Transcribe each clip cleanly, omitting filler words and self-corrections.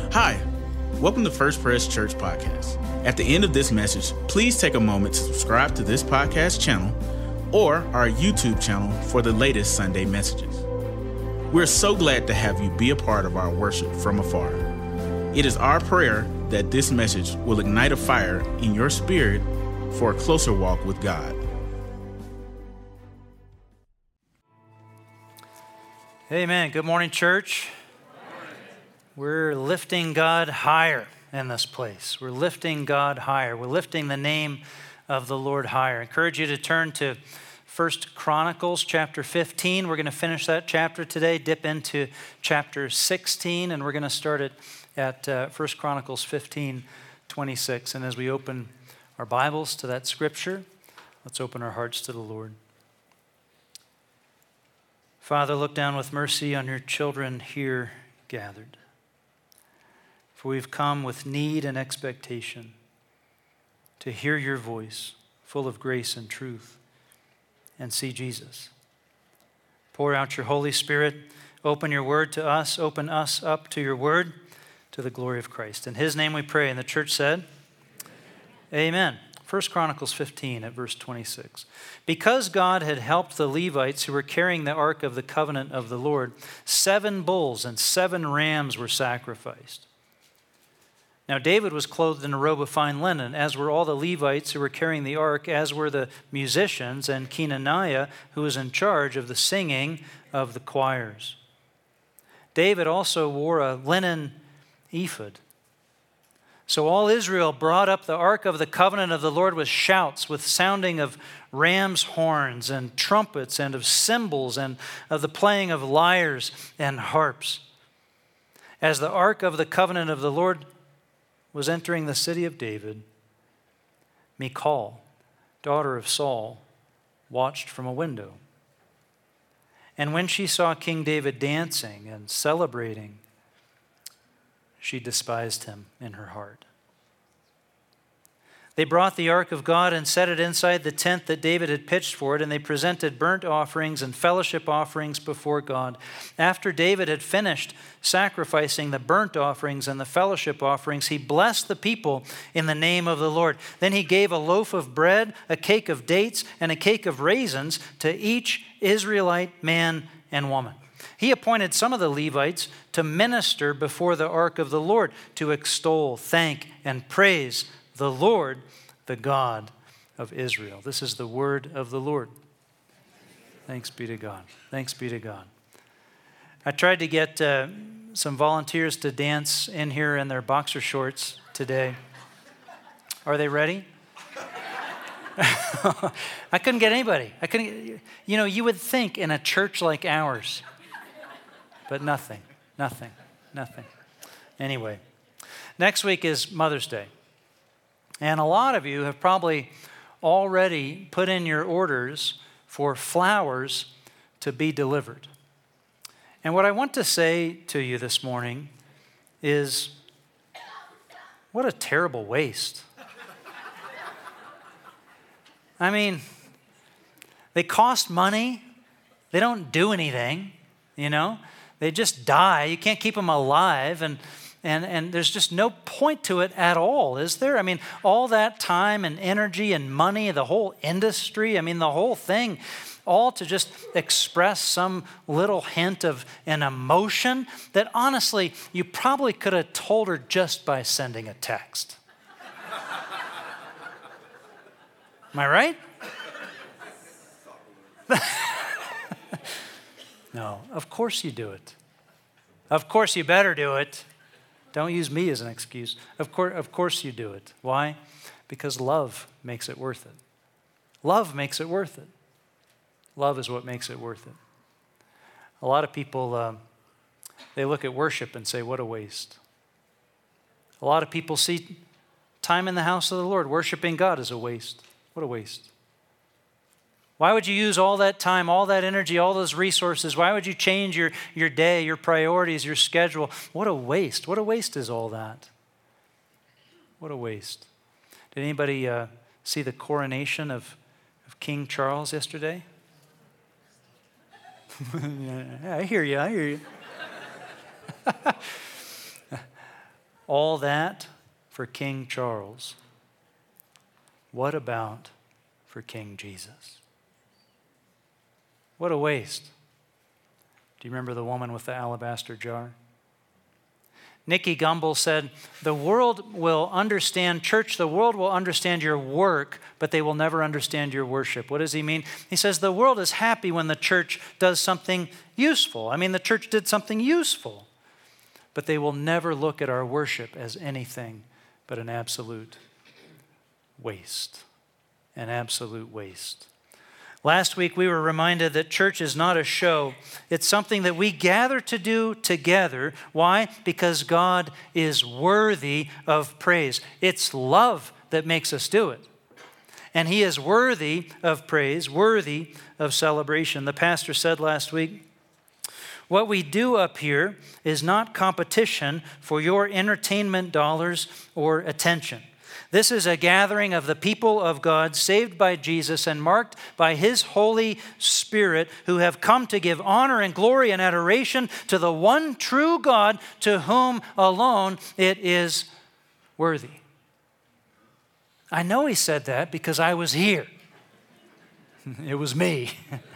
Hi, welcome to First Pres Church Podcast. At the end of this message, please take a moment to subscribe to this podcast channel or our YouTube channel for the latest Sunday messages. We're so glad to have you be a part of our worship from afar. It is our prayer that this message will ignite a fire in your spirit for a closer walk with God. Amen. Good morning, church. We're lifting God higher in this place. We're lifting God higher. We're lifting the name of the Lord higher. I encourage you to turn to 1 Chronicles chapter 15. We're going to finish that chapter today, dip into chapter 16, and we're going to start it at 1 Chronicles 15:26. And as we open our Bibles to that scripture, let's open our hearts to the Lord. Father, look down with mercy on your children here gathered. For we've come with need and expectation to hear your voice, full of grace and truth, and see Jesus. Pour out your Holy Spirit, open your word to us, open us up to your word, to the glory of Christ. In his name we pray, and the church said, Amen. 1 Chronicles 15 at verse 26. Because God had helped the Levites who were carrying the ark of the covenant of the Lord, 7 bulls and 7 rams were sacrificed. Now David was clothed in a robe of fine linen, as were all the Levites who were carrying the ark, as were the musicians, and Kenaniah, who was in charge of the singing of the choirs. David also wore a linen ephod. So all Israel brought up the ark of the covenant of the Lord with shouts, with sounding of ram's horns and trumpets, and of cymbals, and of the playing of lyres and harps. As the ark of the covenant of the Lord was entering the city of David, Michal, daughter of Saul, watched from a window. And when she saw King David dancing and celebrating, she despised him in her heart. They brought the ark of God and set it inside the tent that David had pitched for it, and they presented burnt offerings and fellowship offerings before God. After David had finished sacrificing the burnt offerings and the fellowship offerings, he blessed the people in the name of the Lord. Then he gave a loaf of bread, a cake of dates, and a cake of raisins to each Israelite man and woman. He appointed some of the Levites to minister before the ark of the Lord, to extol, thank, and praise the Lord, the God of Israel. This is the word of the Lord. Thanks be to God. Thanks be to God. I tried to get some volunteers to dance in here in their boxer shorts today. Are they ready? I couldn't get anybody. You would think in a church like ours, but nothing. Anyway, next week is Mother's Day. And a lot of you have probably already put in your orders for flowers to be delivered. And what I want to say to you this morning is, what a terrible waste. I mean, they cost money. They don't do anything, They just die. You can't keep them alive. And there's just no point to it at all, is there? I mean, all that time and energy and money, the whole industry, the whole thing, all to just express some little hint of an emotion that honestly, you probably could have told her just by sending a text. Am I right? No, of course you do it. Of course you better do it. Don't use me as an excuse. Of course you do it. Why? Because love makes it worth it. Love makes it worth it. Love is what makes it worth it. A lot of people, they look at worship and say, what a waste. A lot of people see time in the house of the Lord, worshiping God, as a waste. What a waste. Why would you use all that time, all that energy, all those resources? Why would you change your day, your priorities, your schedule? What a waste. What a waste is all that. What a waste. Did anybody see the coronation of King Charles yesterday? I hear you. All that for King Charles. What about for King Jesus? What a waste. Do you remember the woman with the alabaster jar? Nicky Gumbel said, the world will understand, church, the world will understand your work, but they will never understand your worship. What does he mean? He says the world is happy when the church does something useful. I mean, the church did something useful, but they will never look at our worship as anything but an absolute waste. An absolute waste. Last week, we were reminded that church is not a show. It's something that we gather to do together. Why? Because God is worthy of praise. It's love that makes us do it. And He is worthy of praise, worthy of celebration. The pastor said last week, what we do up here is not competition for your entertainment dollars or attention. This is a gathering of the people of God, saved by Jesus and marked by His Holy Spirit, who have come to give honor and glory and adoration to the one true God, to whom alone it is worthy. I know he said that because I was here. It was me.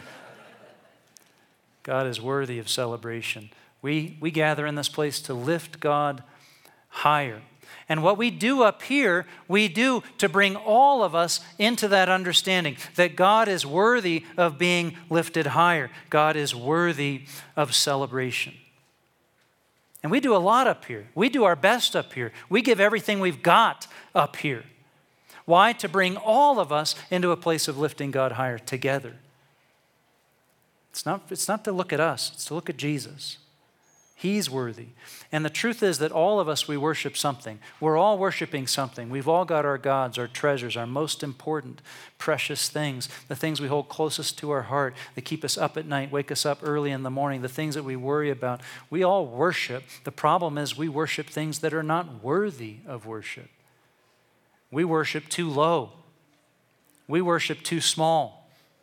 God is worthy of celebration. We gather in this place to lift God higher. And what we do up here, we do to bring all of us into that understanding that God is worthy of being lifted higher. God is worthy of celebration. And we do a lot up here. We do our best up here. We give everything we've got up here. Why? To bring all of us into a place of lifting God higher together. It's not to look at us. It's to look at Jesus. He's worthy. And the truth is that all of us, we worship something. We're all worshiping something. We've all got our gods, our treasures, our most important, precious things, the things we hold closest to our heart, that keep us up at night, wake us up early in the morning, the things that we worry about. We all worship. The problem is we worship things that are not worthy of worship. We worship too low. We worship too small.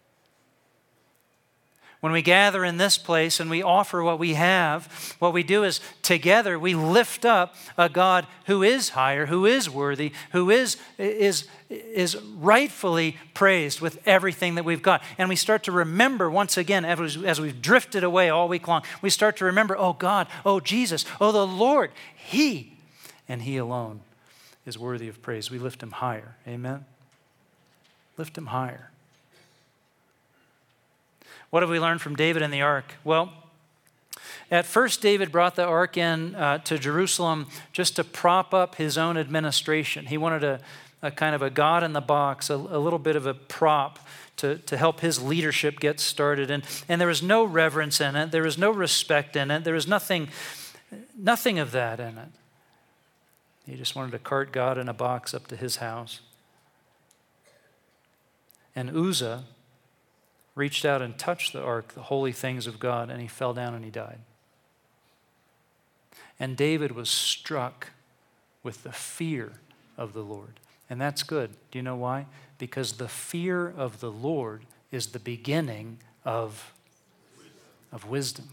When we gather in this place and we offer what we have, what we do is together we lift up a God who is higher, who is worthy, who is rightfully praised with everything that we've got. And we start to remember once again, as we've drifted away all week long, we start to remember, oh God, oh Jesus, oh the Lord, He and He alone is worthy of praise. We lift Him higher. Amen? Lift Him higher. What have we learned from David and the ark? Well, at first David brought the ark in to Jerusalem just to prop up his own administration. He wanted a kind of a God in the box, a little bit of a prop to help his leadership get started. And there was no reverence in it. There was no respect in it. There was nothing of that in it. He just wanted to cart God in a box up to his house. And Uzzah reached out and touched the ark, the holy things of God, and he fell down and he died. And David was struck with the fear of the Lord. And that's good. Do you know why? Because the fear of the Lord is the beginning of wisdom.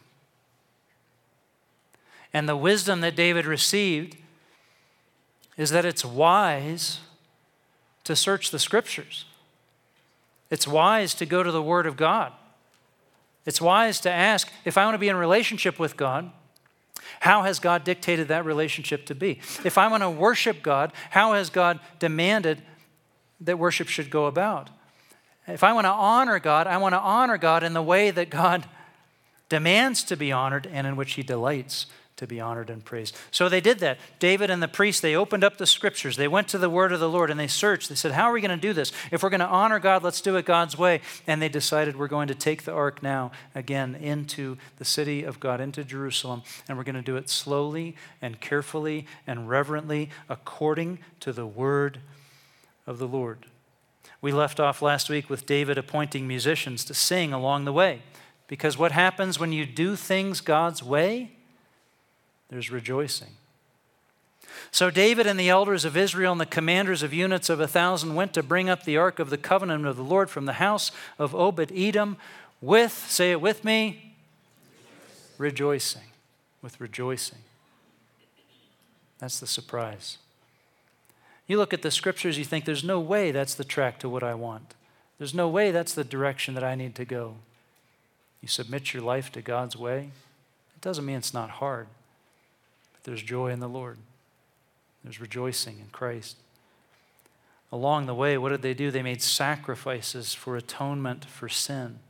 And the wisdom that David received is that it's wise to search the Scriptures. It's wise to go to the Word of God. It's wise to ask, if I want to be in a relationship with God, how has God dictated that relationship to be? If I want to worship God, how has God demanded that worship should go about? If I want to honor God, I want to honor God in the way that God demands to be honored and in which He delights to be honored and praised. So they did that. David and the priests, they opened up the Scriptures. They went to the Word of the Lord and they searched. They said, how are we going to do this? If we're going to honor God, let's do it God's way. And they decided we're going to take the ark now again into the city of God, into Jerusalem, and we're going to do it slowly and carefully and reverently according to the Word of the Lord. We left off last week with David appointing musicians to sing along the way. Because what happens when you do things God's way? There's rejoicing. So David and the elders of Israel and the commanders of units of 1,000 went to bring up the ark of the covenant of the Lord from the house of Obed-Edom with, say it with me, rejoicing. With rejoicing. That's the surprise. You look at the scriptures, you think there's no way that's the track to what I want. There's no way that's the direction that I need to go. You submit your life to God's way. It doesn't mean it's not hard, but there's joy in the Lord. There's rejoicing in Christ. Along the way, what did they do? They made sacrifices for atonement for sin.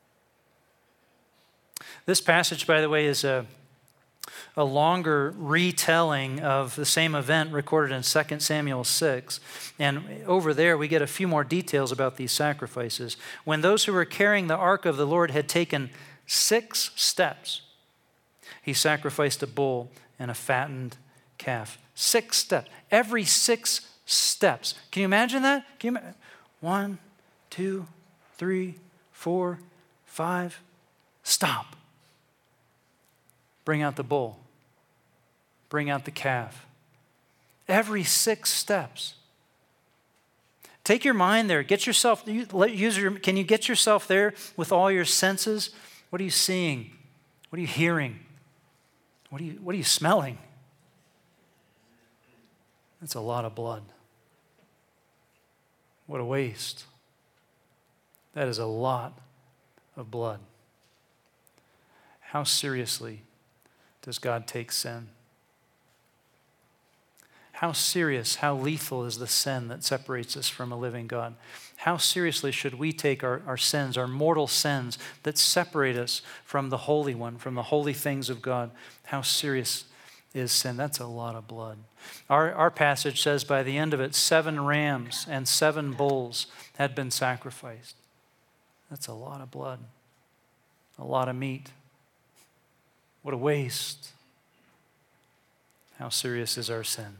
This passage, by the way, is a longer retelling of the same event recorded in 2 Samuel 6. And over there, we get a few more details about these sacrifices. When those who were carrying the ark of the Lord had taken 6 steps, he sacrificed a bull and a fattened calf. 6 steps. Every 6 steps. Can you imagine that? 1, 2, 3, 4, 5. Stop. Bring out the bull. Bring out the calf. Every 6 steps. Take your mind there. Get yourself, can you get yourself there with all your senses? What are you seeing? What are you hearing? What are you smelling? That's a lot of blood. What a waste. That is a lot of blood. How seriously does God take sin? How serious, how lethal is the sin that separates us from a living God? How seriously should we take our sins, our mortal sins that separate us from the Holy One, from the holy things of God? How serious is sin? That's a lot of blood. Our passage says by the end of it, 7 rams and 7 bulls had been sacrificed. That's a lot of blood, a lot of meat. What a waste. How serious is our sin?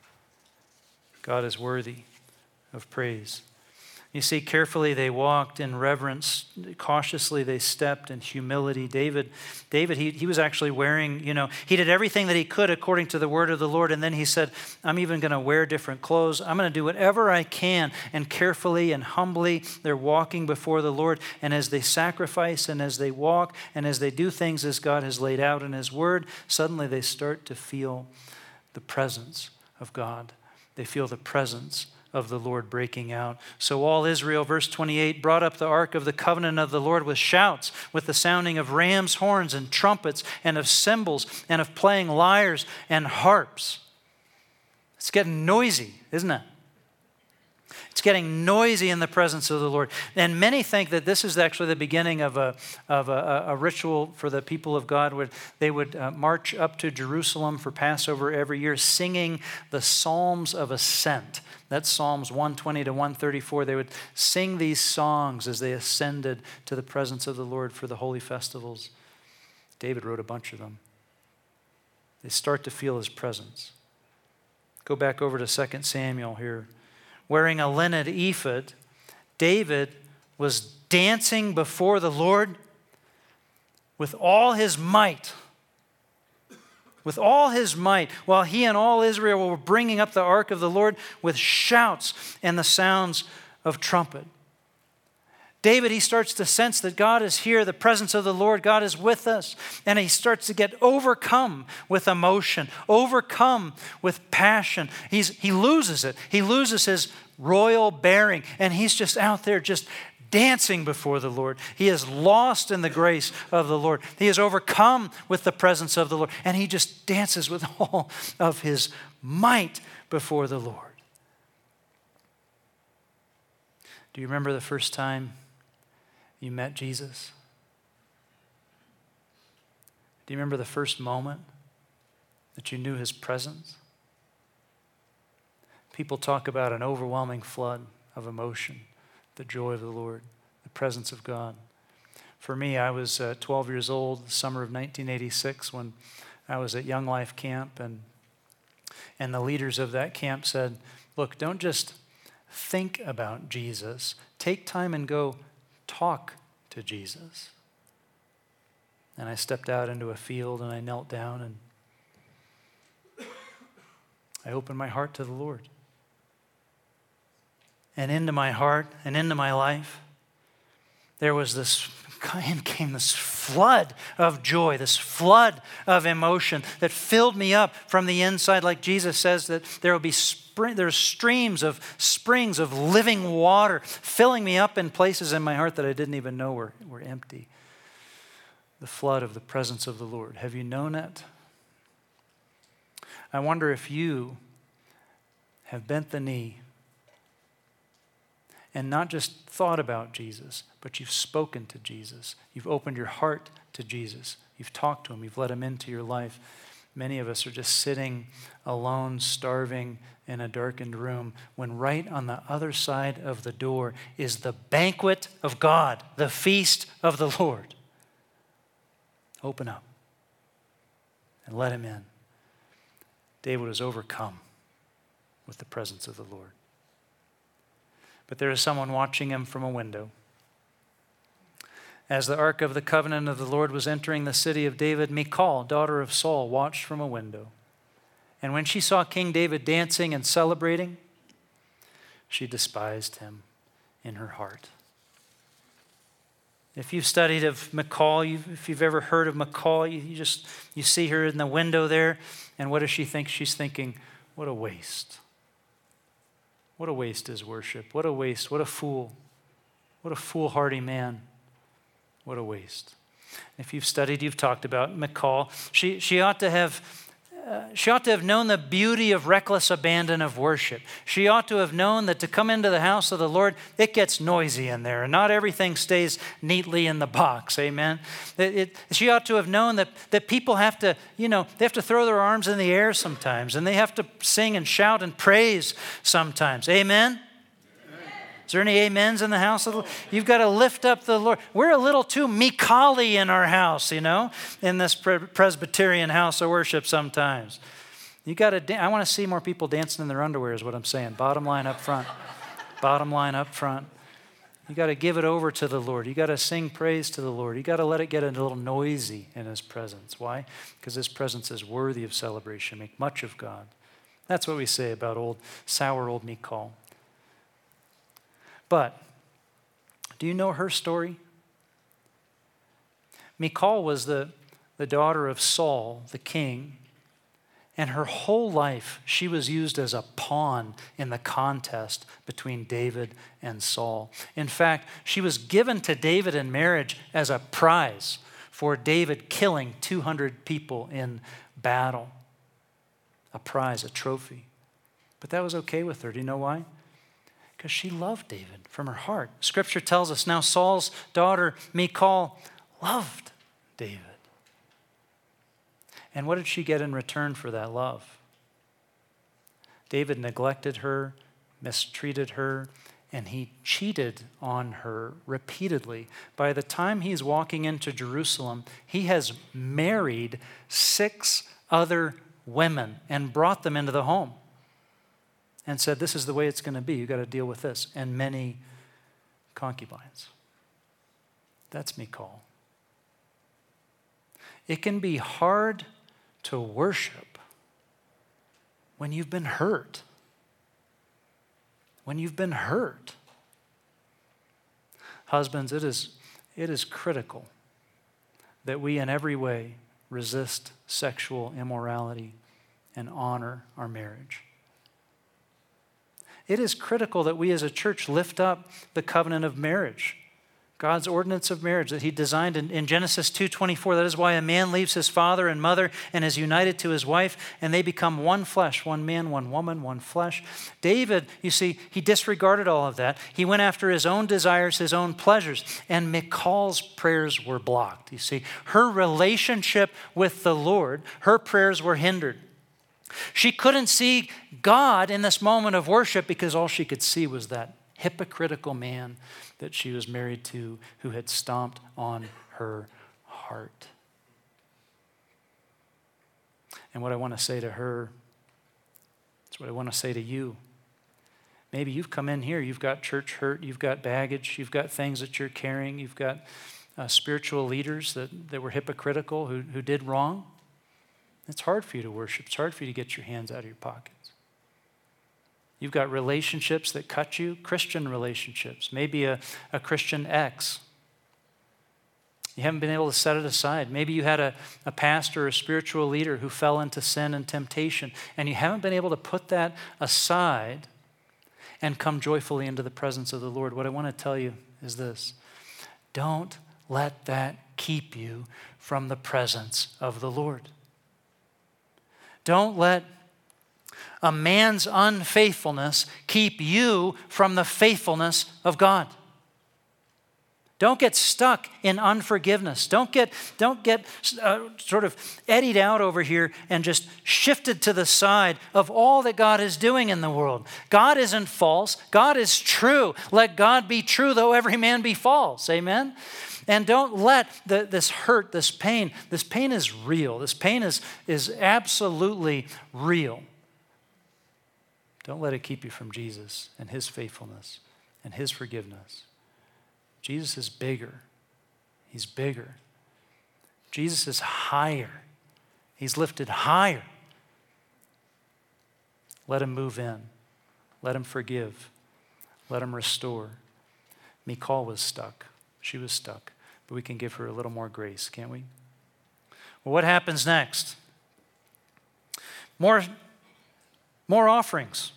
God is worthy of praise. You see, carefully they walked in reverence. Cautiously they stepped in humility. David, he was actually wearing, he did everything that he could according to the word of the Lord. And then he said, I'm even going to wear different clothes. I'm going to do whatever I can. And carefully and humbly, they're walking before the Lord. And as they sacrifice and as they walk and as they do things as God has laid out in his word, suddenly they start to feel the presence of God. They feel the presence of the Lord breaking out. So all Israel, verse 28, brought up the ark of the covenant of the Lord with shouts, with the sounding of rams' horns and trumpets and of cymbals and of playing lyres and harps. It's getting noisy, isn't it? It's getting noisy in the presence of the Lord. And many think that this is actually the beginning of a ritual for the people of God where they would march up to Jerusalem for Passover every year singing the Psalms of Ascent. That's Psalms 120 to 134. They would sing these songs as they ascended to the presence of the Lord for the holy festivals. David wrote a bunch of them. They start to feel his presence. Go back over to 2 Samuel here. Wearing a linen ephod, David was dancing before the Lord with all his might. With all his might, while he and all Israel were bringing up the ark of the Lord with shouts and the sounds of trumpet. David, he starts to sense that God is here, the presence of the Lord, God is with us. And he starts to get overcome with emotion, overcome with passion. He loses it. He loses his royal bearing. And he's just out there just dancing before the Lord. He is lost in the grace of the Lord. He is overcome with the presence of the Lord. And he just dances with all of his might before the Lord. Do you remember the first time you met Jesus? Do you remember the first moment that you knew his presence? People talk about an overwhelming flood of emotion, the joy of the Lord, the presence of God. For me, I was 12 years old, the summer of 1986, when I was at Young Life Camp, and the leaders of that camp said, look, don't just think about Jesus. Take time and go talk to Jesus. And I stepped out into a field and I knelt down and I opened my heart to the Lord. And into my heart and into my life, there was this in came this flood of joy, this flood of emotion that filled me up from the inside. Like Jesus says that there will be there's streams of springs of living water filling me up in places in my heart that I didn't even know were empty. The flood of the presence of the Lord. Have you known it? I wonder if you have bent the knee and not just thought about Jesus, but you've spoken to Jesus. You've opened your heart to Jesus. You've talked to him. You've let him into your life. Many of us are just sitting alone, starving in a darkened room, when right on the other side of the door is the banquet of God, the feast of the Lord. Open up and let him in. David was overcome with the presence of the Lord. But there is someone watching him from a window. As the ark of the covenant of the Lord was entering the city of David, Michal, daughter of Saul, watched from a window. And when she saw King David dancing and celebrating, she despised him in her heart. If you've studied of Michal, if you've ever heard of Michal, you see her in the window there, and what does she think? She's thinking, what a waste. What a waste is worship. What a waste. What a fool. What a foolhardy man. What a waste. If you've studied, you've talked about Michal. She ought to have known the beauty of reckless abandon of worship. She ought to have known that to come into the house of the Lord, it gets noisy in there, and not everything stays neatly in the box. Amen. She ought to have known that people have to, they have to throw their arms in the air sometimes, and they have to sing and shout and praise sometimes. Amen. Is there any amens in the house of the Lord? You've got to lift up the Lord. We're a little too Michal-y in our house, in this Presbyterian house of worship sometimes. I want to see more people dancing in their underwear is what I'm saying. Bottom line up front. Bottom line up front. You got to give it over to the Lord. You got to sing praise to the Lord. You got to let it get a little noisy in his presence. Why? Because his presence is worthy of celebration. Make much of God. That's what we say about sour old Michal. But do you know her story? Michal was the daughter of Saul, the king, and her whole life she was used as a pawn in the contest between David and Saul. In fact, she was given to David in marriage as a prize for David killing 200 people in battle. A prize, a trophy. But that was okay with her. Do you know why? Because she loved David from her heart. Scripture tells us now Saul's daughter, Michal, loved David. And what did she get in return for that love? David neglected her, mistreated her, and he cheated on her repeatedly. By the time he's walking into Jerusalem, he has married 6 other women and brought them into the home. And said, this is the way it's going to be. You've got to deal with this. And many concubines. That's Michal. It can be hard to worship when you've been hurt. When you've been hurt. Husbands, it is critical that we in every way resist sexual immorality and honor our marriage. It is critical that we as a church lift up the covenant of marriage, God's ordinance of marriage that he designed in Genesis 2:24. That is why a man leaves his father and mother and is united to his wife, and they become one flesh, one man, one woman, one flesh. David, you see, he disregarded all of that. He went after his own desires, his own pleasures, and Michal's prayers were blocked. You see, her relationship with the Lord, her prayers were hindered. She couldn't see God in this moment of worship because all she could see was that hypocritical man that she was married to who had stomped on her heart. And what I want to say to her, it's what I want to say to you. Maybe you've come in here, you've got church hurt, you've got baggage, you've got things that you're carrying, you've got spiritual leaders that were hypocritical, who did wrong. It's hard for you to worship. It's hard for you to get your hands out of your pockets. You've got relationships that cut you, Christian relationships, maybe a Christian ex You haven't been able to set it aside. Maybe you had a pastor or a spiritual leader who fell into sin and temptation, and you haven't been able to put that aside and come joyfully into the presence of the Lord. What I want to tell you is this: don't let that keep you from the presence of the Lord. Don't let a man's unfaithfulness keep you from the faithfulness of God. Don't get stuck in unforgiveness. Don't get sort of eddied out over here and just shifted to the side of all that God is doing in the world. God isn't false. God is true. Let God be true, though every man be false. Amen? And don't let this hurt, this pain is real. This pain is absolutely real. Don't let it keep you from Jesus and his faithfulness and his forgiveness. Jesus is bigger. He's bigger. Jesus is higher. He's lifted higher. Let him move in. Let him forgive. Let him restore. Michal was stuck. She was stuck. But we can give her a little more grace, can't we? Well, what happens next? More offerings.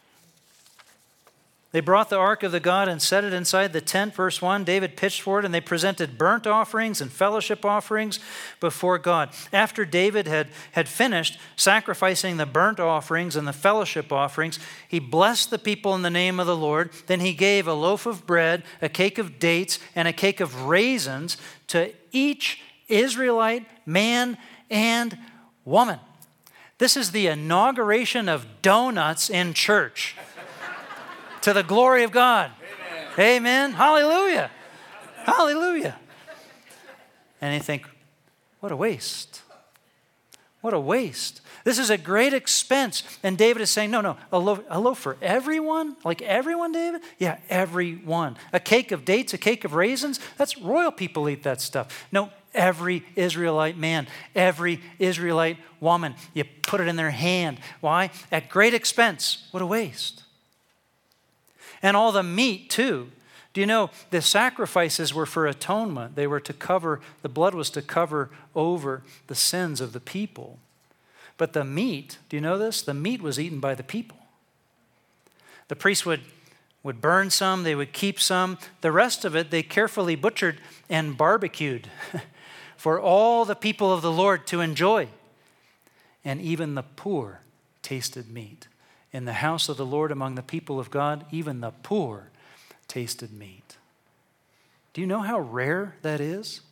They brought the ark of the God and set it inside the tent, verse 1. David pitched for it, and they presented burnt offerings and fellowship offerings before God. After David had finished sacrificing the burnt offerings and the fellowship offerings, he blessed the people in the name of the Lord. Then he gave a loaf of bread, a cake of dates, and a cake of raisins to each Israelite man and woman. This is the inauguration of donuts in church. To the glory of God. Amen. Amen. Hallelujah. Hallelujah. And you think, what a waste. What a waste. This is a great expense. And David is saying, no, a loaf for everyone? Like everyone, David? Yeah, everyone. A cake of dates, a cake of raisins? That's royal people eat that stuff. No, every Israelite man, every Israelite woman. You put it in their hand. Why? At great expense. What a waste. And all the meat too. Do you know the sacrifices were for atonement? They were to cover, the blood was to cover over the sins of the people. But the meat, do you know this? The meat was eaten by the people. The priests would burn some, they would keep some. The rest of it they carefully butchered and barbecued for all the people of the Lord to enjoy. And even the poor tasted meat. In the house of the Lord among the people of God, even the poor tasted meat. Do you know how rare that is?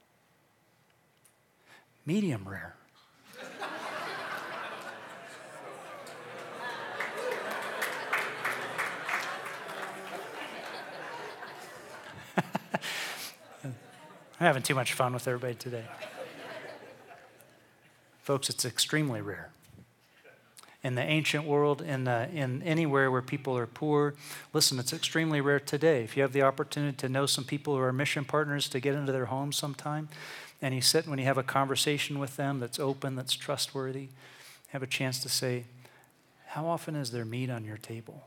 Medium rare. I'm having too much fun with everybody today. Folks, it's extremely rare. In the ancient world, in anywhere where people are poor. Listen, it's extremely rare today. If you have the opportunity to know some people who are mission partners, to get into their homes sometime, and you sit when you have a conversation with them that's open, that's trustworthy, have a chance to say, how often is there meat on your table?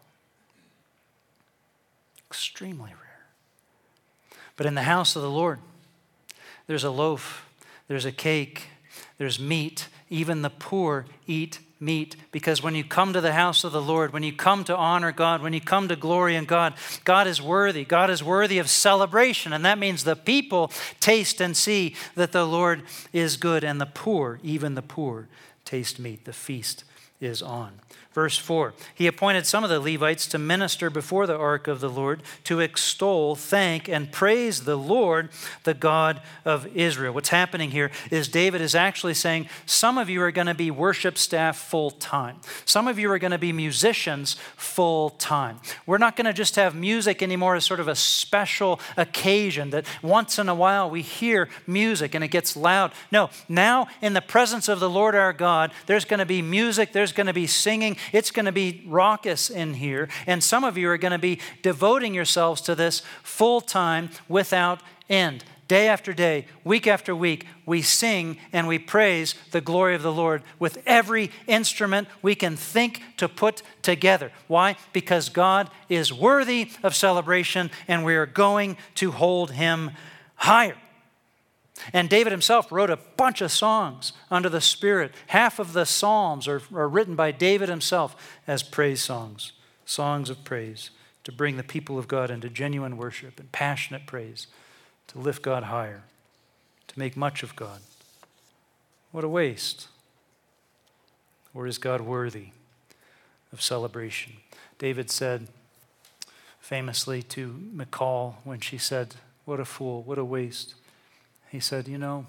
Extremely rare. But in the house of the Lord, there's a loaf, there's a cake, there's meat. Even the poor eat meat, because when you come to the house of the Lord, when you come to honor God, when you come to glory in God, God is worthy. God is worthy of celebration, and that means the people taste and see that the Lord is good, and the poor, even the poor, taste meat. The feast is on. Verse 4, he appointed some of the Levites to minister before the ark of the Lord, to extol, thank, and praise the Lord, the God of Israel. What's happening here is David is actually saying, some of you are going to be worship staff full time. Some of you are going to be musicians full time. We're not going to just have music anymore as sort of a special occasion that once in a while we hear music and it gets loud. No, now in the presence of the Lord our God, there's going to be music, there's going to be singing. It's going to be raucous in here. And some of you are going to be devoting yourselves to this full time without end. Day after day, week after week, we sing and we praise the glory of the Lord with every instrument we can think to put together. Why? Because God is worthy of celebration and we are going to hold him higher. And David himself wrote a bunch of songs under the Spirit. Half of the Psalms are written by David himself as praise songs, songs of praise, to bring the people of God into genuine worship and passionate praise, to lift God higher, to make much of God. What a waste. Or is God worthy of celebration? David said famously to Michal when she said, "What a fool, what a waste." He said,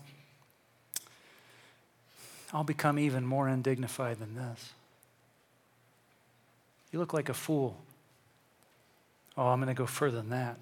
I'll become even more undignified than this. You look like a fool. Oh, I'm going to go further than that.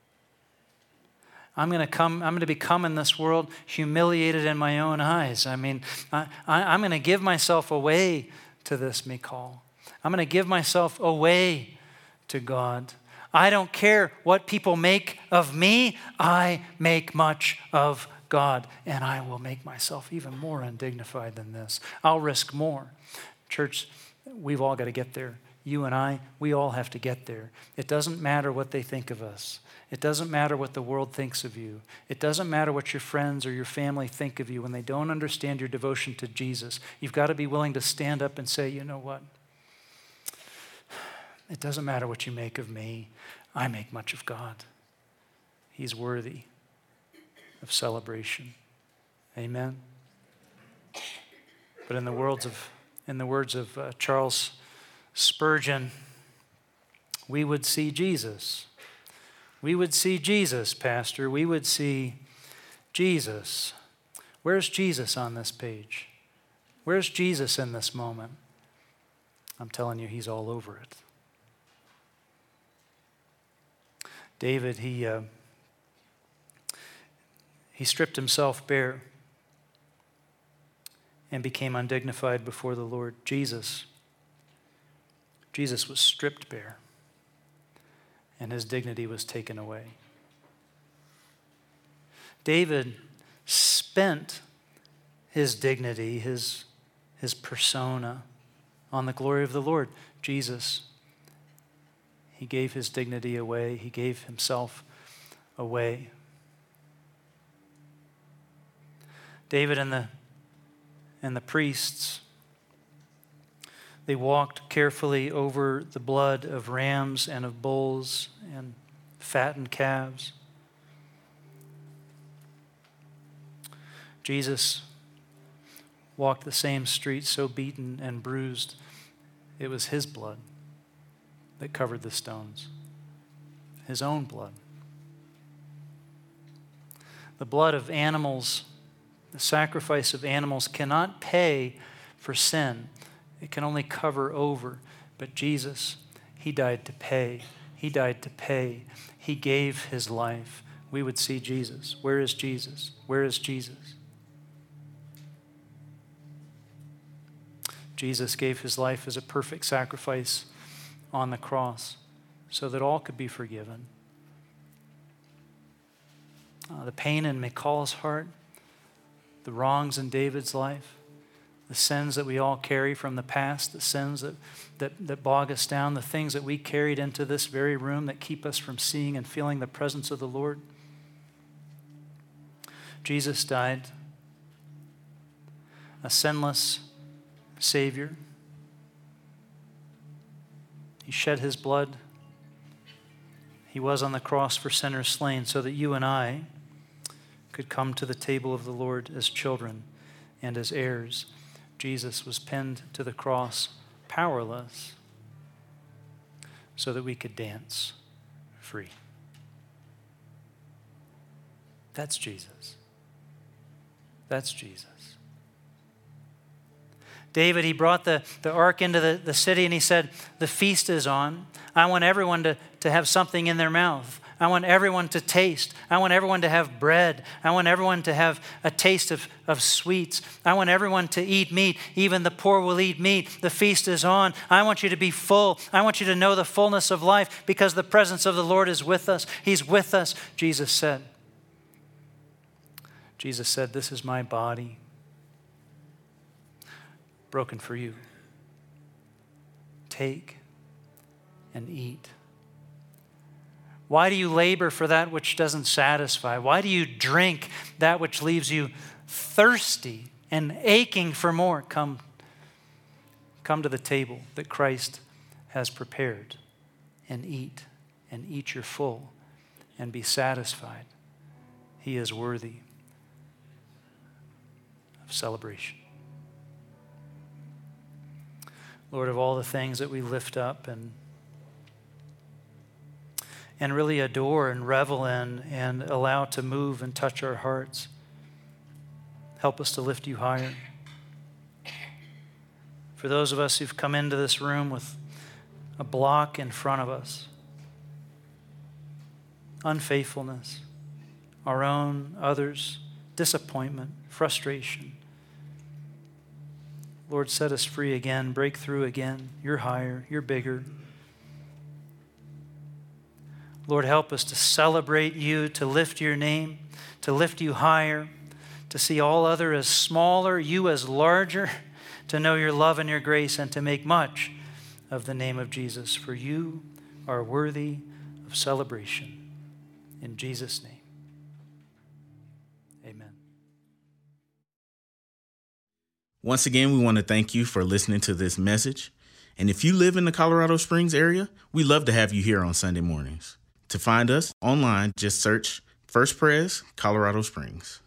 I'm going to become in this world humiliated in my own eyes. I'm going to give myself away to this, Michal. I'm going to give myself away to God. I don't care what people make of me. I make much of God, and I will make myself even more undignified than this. I'll risk more. Church, we've all got to get there. You and I, we all have to get there. It doesn't matter what they think of us. It doesn't matter what the world thinks of you. It doesn't matter what your friends or your family think of you when they don't understand your devotion to Jesus. You've got to be willing to stand up and say, you know what? It doesn't matter what you make of me. I make much of God. He's worthy of celebration. Amen. But in the words of Charles Spurgeon, we would see Jesus. We would see Jesus, Pastor. We would see Jesus. Where's Jesus on this page? Where's Jesus in this moment? I'm telling you, he's all over it. David, he stripped himself bare and became undignified before the Lord. Jesus was stripped bare, and his dignity was taken away. David spent his dignity, his persona, on the glory of the Lord. Jesus, he gave his dignity away. He gave himself away. David and the priests, they walked carefully over the blood of rams and of bulls and fattened calves. Jesus walked the same street so beaten and bruised, it was his blood that covered the stones. His own blood. The blood of animals, the sacrifice of animals cannot pay for sin. It can only cover over. But Jesus, he died to pay. He died to pay. He gave his life. We would see Jesus. Where is Jesus? Where is Jesus? Jesus gave his life as a perfect sacrifice on the cross so that all could be forgiven. The pain in Michal's heart, the wrongs in David's life, the sins that we all carry from the past, the sins that bog us down, the things that we carried into this very room that keep us from seeing and feeling the presence of the Lord. Jesus died, a sinless Savior. He shed his blood. He was on the cross for sinners slain so that you and I could come to the table of the Lord as children and as heirs. Jesus was pinned to the cross powerless so that we could dance free. That's Jesus. That's Jesus. David, he brought the ark into the city and he said, the feast is on. I want everyone to have something in their mouth. I want everyone to taste. I want everyone to have bread. I want everyone to have a taste of sweets. I want everyone to eat meat. Even the poor will eat meat. The feast is on. I want you to be full. I want you to know the fullness of life because the presence of the Lord is with us. He's with us, Jesus said. Jesus said, this is my body broken for you. Take and eat. Why do you labor for that which doesn't satisfy? Why do you drink that which leaves you thirsty and aching for more? Come to the table that Christ has prepared and eat your full and be satisfied. He is worthy of celebration. Lord, of all the things that we lift up and really adore and revel in and allow to move and touch our hearts, help us to lift you higher. For those of us who've come into this room with a block in front of us, unfaithfulness, our own, others, disappointment, frustration, Lord, set us free again, break through again. You're higher, you're bigger. Lord, help us to celebrate you, to lift your name, to lift you higher, to see all other as smaller, you as larger, to know your love and your grace, and to make much of the name of Jesus. For you are worthy of celebration. In Jesus' name, amen. Once again, we want to thank you for listening to this message. And if you live in the Colorado Springs area, we love to have you here on Sunday mornings. To find us online, just search First Pres Colorado Springs.